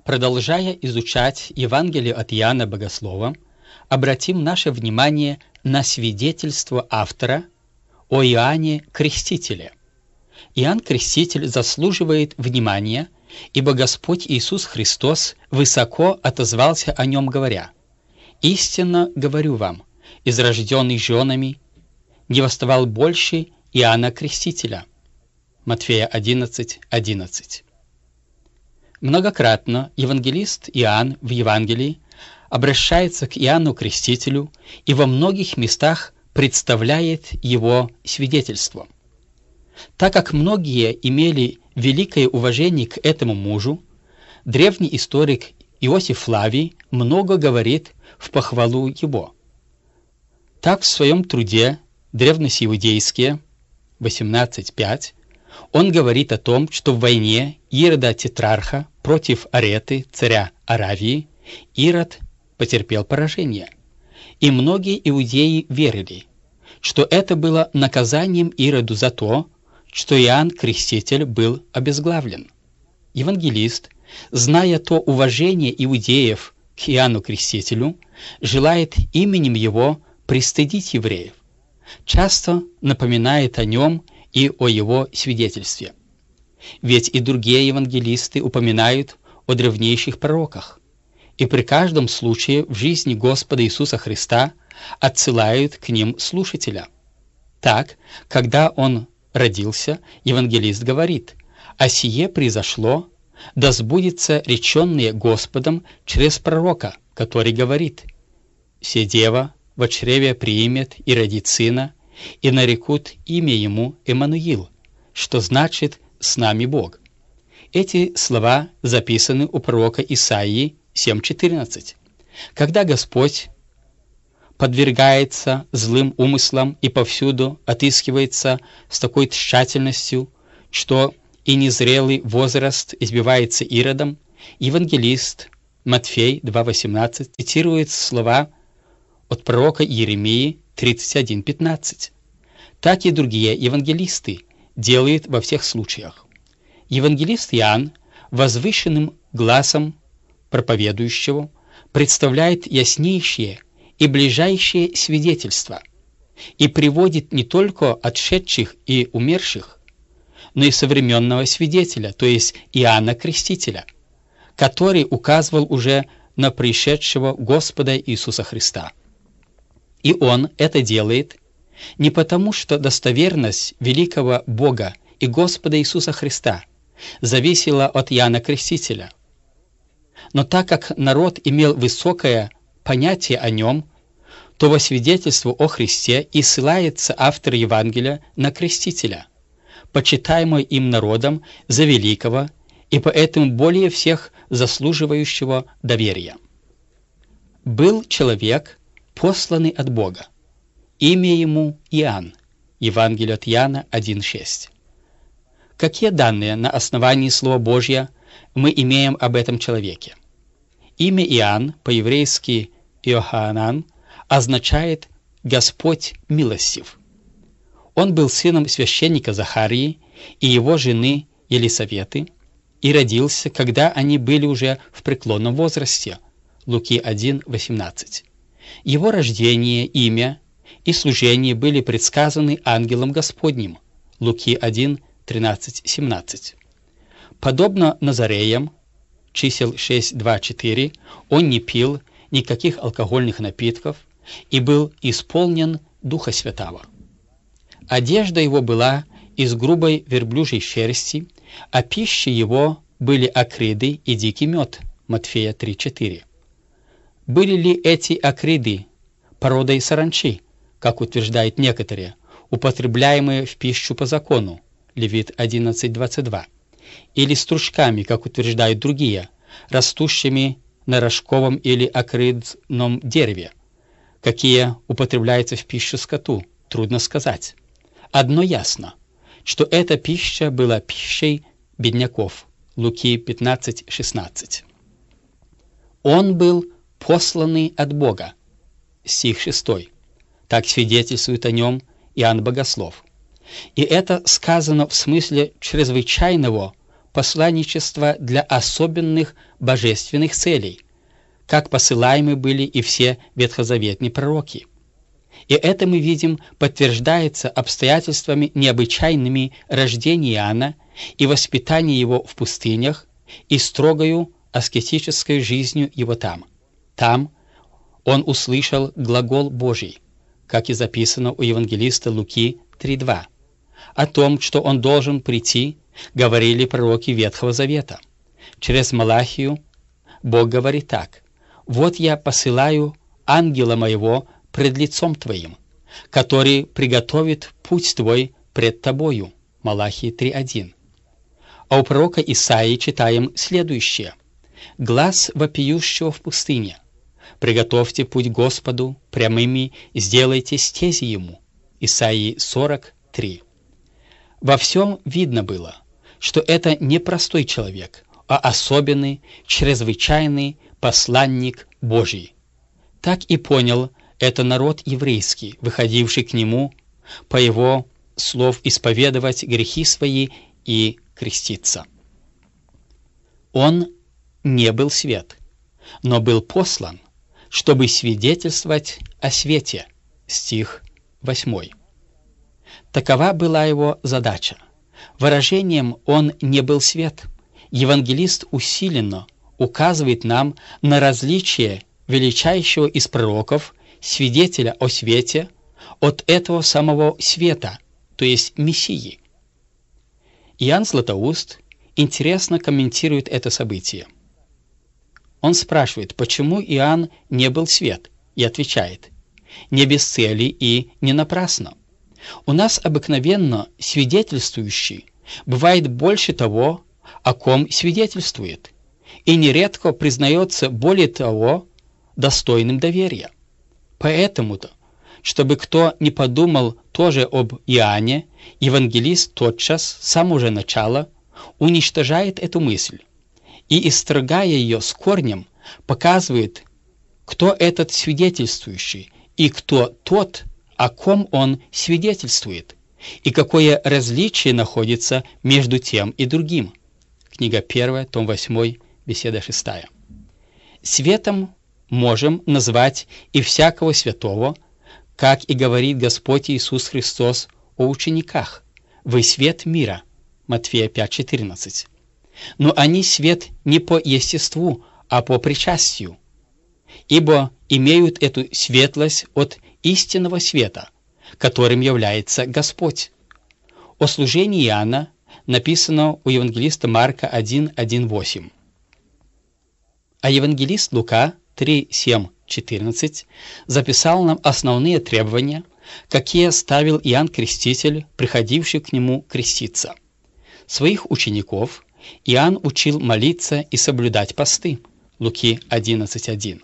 Продолжая изучать Евангелие от Иоанна Богослова, обратим наше внимание на свидетельство автора о Иоанне Крестителе. Иоанн Креститель заслуживает внимания, ибо Господь Иисус Христос высоко отозвался о нем, говоря: «Истинно говорю вам, из рожденных женами не восставал больше Иоанна Крестителя». Матфея 11:11. Многократно евангелист Иоанн в Евангелии обращается к Иоанну Крестителю и во многих местах представляет его свидетельство. Так как многие имели великое уважение к этому мужу, древний историк Иосиф Флавий много говорит в похвалу его. Так в своем труде «Древности иудейские» 18.5 он говорит о том, что в войне Ирода Тетрарха против Ареты, царя Аравии, Ирод потерпел поражение. И многие иудеи верили, что это было наказанием Ироду за то, что Иоанн Креститель был обезглавлен. Евангелист, зная то уважение иудеев к Иоанну Крестителю, желает именем его пристыдить евреев, часто напоминает о нем и о его свидетельстве. Ведь и другие евангелисты упоминают о древнейших пророках, и при каждом случае в жизни Господа Иисуса Христа отсылают к ним слушателя. Так, когда он родился, евангелист говорит: «А сие произошло, да сбудется реченное Господом через пророка, который говорит: се дева во чреве приимет и родит сына, и нарекут имя ему Эммануил, что значит «с нами Бог». Эти слова записаны у пророка Исаии 7.14. Когда Господь подвергается злым умыслам и повсюду отыскивается с такой тщательностью, что и незрелый возраст избивается Иродом, евангелист Матфей 2.18 цитирует слова от пророка Иеремии 31.15. Так и другие евангелисты делают во всех случаях. Евангелист Иоанн возвышенным гласом проповедующего представляет яснейшие и ближайшие свидетельства и приводит не только отшедших и умерших, но и современного свидетеля, то есть Иоанна Крестителя, который указывал уже на пришедшего Господа Иисуса Христа. И он это делает не потому, что достоверность великого Бога и Господа Иисуса Христа зависела от Иоанна Крестителя, но так как народ имел высокое понятие о нем, то во свидетельство о Христе и ссылается автор Евангелия на Крестителя, почитаемого им народом за великого и поэтому более всех заслуживающего доверия. Был человек, посланный от Бога. Имя ему Иоанн. Евангелие от Иоанна 1.6. Какие данные на основании Слова Божьего мы имеем об этом человеке? Имя Иоанн, по-еврейски Иоханан, означает «Господь милостив». Он был сыном священника Захарии и его жены Елисаветы и родился, когда они были уже в преклонном возрасте. Луки 1.18. Его рождение, имя и служение были предсказаны ангелом Господним. Луки 1.13-17. Подобно Назареям, чисел 6.2-4, он не пил никаких алкогольных напитков и был исполнен Духа Святаго. Одежда его была из грубой верблюжьей шерсти, а пищей его были акриды и дикий мед. Матфея 3.4. Были ли эти акриды породой саранчи, как утверждают некоторые, употребляемые в пищу по закону? Левит 11.22. Или стручками, как утверждают другие, растущими на рожковом или акридном дереве, какие употребляются в пищу скоту? Трудно сказать. Одно ясно, что эта пища была пищей бедняков. Луки 15.16. Он был посланный от Бога. Стих 6. Так свидетельствует о нем Иоанн Богослов. И это сказано в смысле чрезвычайного посланничество для особенных божественных целей, как посылаемы были и все ветхозаветные пророки. И это, мы видим, подтверждается обстоятельствами необычайными рождения Иоанна и воспитания его в пустынях и строгою аскетической жизнью его там. Там он услышал глагол Божий, как и записано у евангелиста Луки 3:2. О том, что он должен прийти, говорили пророки Ветхого Завета. Через Малахию Бог говорит так: «Вот я посылаю ангела моего пред лицом твоим, который приготовит путь твой пред тобою». Малахии 3:1. А у пророка Исаии читаем следующее: «Глас вопиющего в пустыне: приготовьте путь Господу, прямыми сделайте стези ему». Исаии 40:3. Во всем видно было, что это не простой человек, а особенный, чрезвычайный посланник Божий. Так и понял это народ еврейский, выходивший к нему, по его слов, исповедовать грехи свои и креститься. Он не был свет, но был послан, чтобы свидетельствовать о свете. Стих 8. Такова была его задача. Выражением «он не был свет» евангелист усиленно указывает нам на различие величайшего из пророков, свидетеля о свете, от этого самого света, то есть Мессии. Иоанн Златоуст интересно комментирует это событие. Он спрашивает, почему Иоанн не был свет, и отвечает: не без цели и не напрасно. У нас обыкновенно свидетельствующий бывает больше того, о ком свидетельствует, и нередко признается более того достойным доверия. Поэтому-то, чтобы кто не подумал тоже об Иоанне, евангелист тотчас, с самого начала, уничтожает эту мысль и, исторгая ее с корнем, показывает, кто этот свидетельствующий и кто тот, о ком он свидетельствует, и какое различие находится между тем и другим. Книга 1, том 8, беседа 6. Светом можем назвать и всякого святого, как и говорит Господь Иисус Христос о учениках: «Вы свет мира». Матфея 5:14. Но они свет не по естеству, а по причастию, ибо имеют эту светлость от истинного света, которым является Господь. О служении Иоанна написано у евангелиста Марка 1:1-8. А евангелист Лука 3:7-14 записал нам основные требования, какие ставил Иоанн Креститель, приходивший к нему креститься. Своих учеников Иоанн учил молиться и соблюдать посты. Луки 11:1.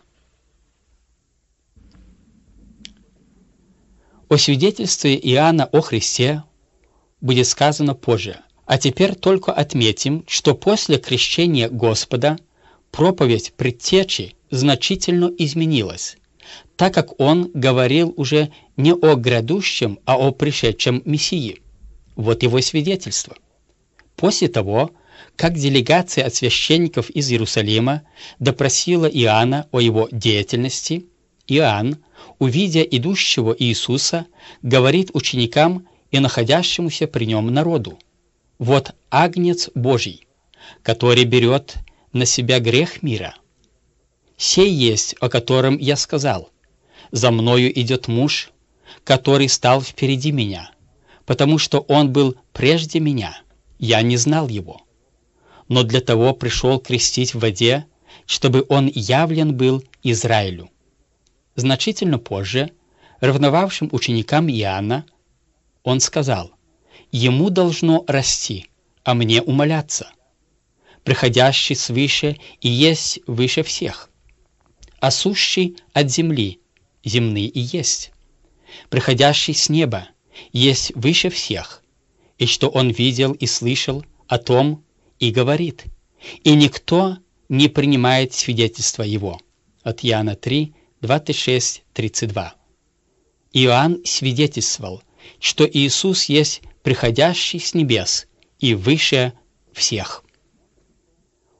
О свидетельстве Иоанна о Христе будет сказано позже. А теперь только отметим, что после крещения Господа проповедь предтечи значительно изменилась, так как он говорил уже не о грядущем, а о пришедшем Мессии. Вот его свидетельство. После того, как делегация от священников из Иерусалима допросила Иоанна о его деятельности, Иоанн, увидя идущего Иисуса, говорит ученикам и находящемуся при нем народу: «Вот Агнец Божий, который берет на себя грех мира. Сей есть, о котором я сказал: за мною идет муж, который стал впереди меня, потому что он был прежде меня, я не знал его. Но для того пришел крестить в воде, чтобы он явлен был Израилю». Значительно позже, ревновавшим ученикам Иоанна, он сказал: «Ему должно расти, а мне умоляться. Приходящий свыше и есть выше всех, а сущий от земли земный и есть. Приходящий с неба есть выше всех, и что он видел и слышал, о том и говорит, и никто не принимает свидетельства его». От Иоанна 3, 26-32. Иоанн свидетельствовал, что Иисус есть приходящий с небес и выше всех.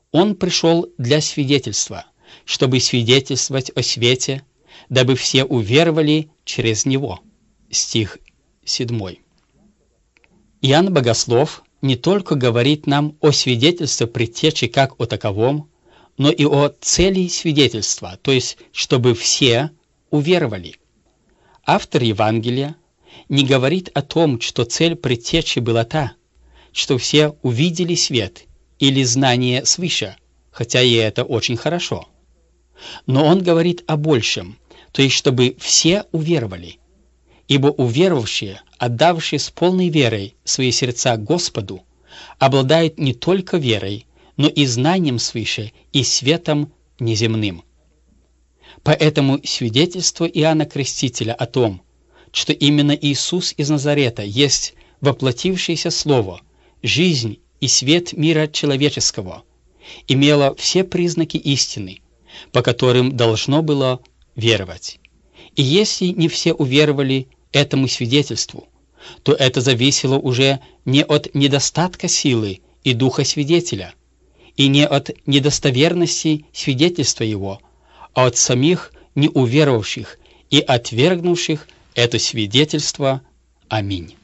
Он пришел для свидетельства, чтобы свидетельствовать о свете, дабы все уверовали через Него». Стих 7. Иоанн Богослов не только говорит нам о свидетельстве предтечи как о таковом, но и о цели свидетельства, то есть, чтобы все уверовали. Автор Евангелия не говорит о том, что цель предтечи была та, что все увидели свет или знание свыше, хотя и это очень хорошо. Но он говорит о большем, то есть, чтобы все уверовали. Ибо уверовавшие, отдавшие с полной верой свои сердца Господу, обладают не только верой, но и знанием свыше и светом неземным. Поэтому свидетельство Иоанна Крестителя о том, что именно Иисус из Назарета есть воплотившееся Слово, жизнь и свет мира человеческого, имело все признаки истины, по которым должно было веровать. И если не все уверовали этому свидетельству, то это зависело уже не от недостатка силы и духа свидетеля, и не от недостоверности свидетельства его, а от самих неуверовавших и отвергнувших это свидетельство. Аминь.